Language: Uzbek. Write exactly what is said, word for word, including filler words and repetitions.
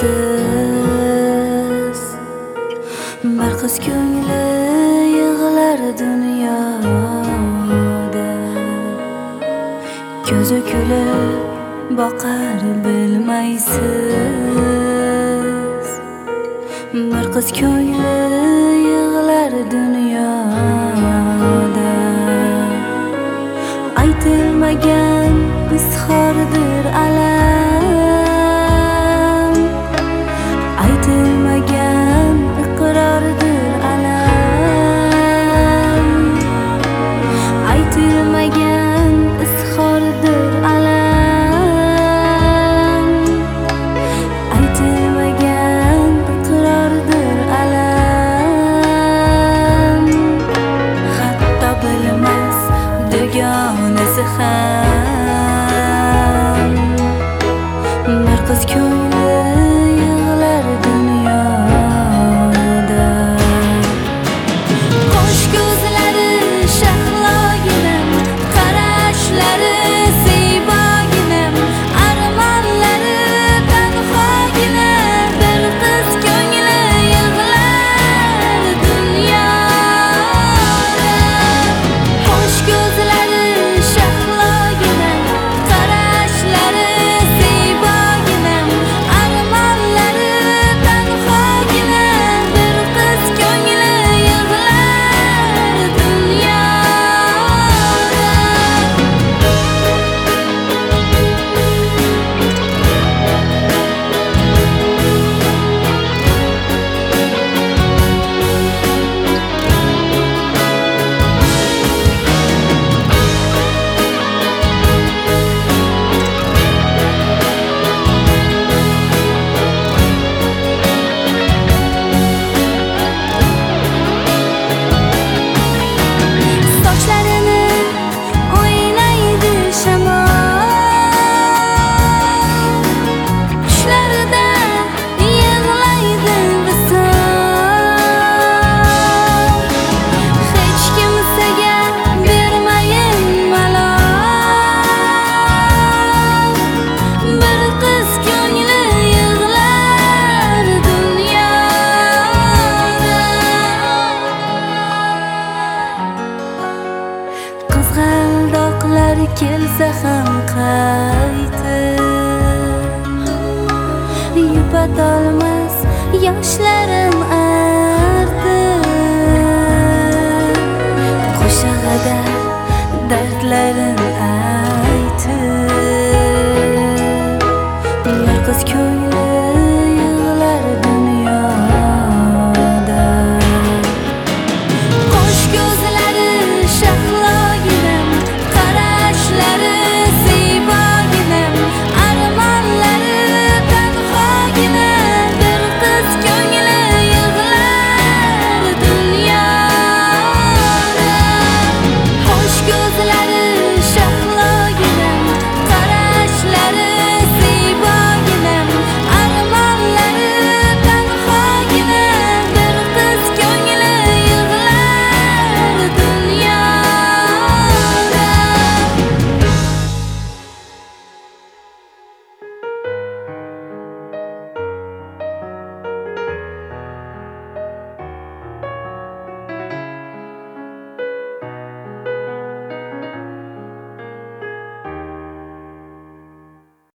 bilmaysiz. Bir qiz ko'ngli yig'lar dunyoda, ko'zi kulib boqar bilmaysiz. Bir qiz ko'ngli yig'lar dunyoda, aytilmagan izhordir alam, aytilmagan iqrordir alam, aytilmagan izhordir alam, aytilmagan iqrordir alam. Hatto bilmas dugonasi ham, bir qiz ko'ngli yig'lar dunyoda. Qo'sh ko'zlari shahloginam, qarashlari ziyboginam, armonlari tanhogina, bir qiz ko'ngli yig'lar dunyoda. Qo'sh ko'zlari shahloginam, qarashlari ziyboginam, armonlari tanhogina, bir qiz ko'ngli yig'lar dunyoda. Sochlarini o'ynaydi shamol, tushlarida yig'laydi visol. Hech kimsaga bermayin malol, bir qiz ko'ngli yig'lar dunyoda. Qizg'aldoqlar kelsa ham qaytib, yupatolmas yoshlarim artib, qo'shig'ida dardlarim aytib, bir qiz ko'ngli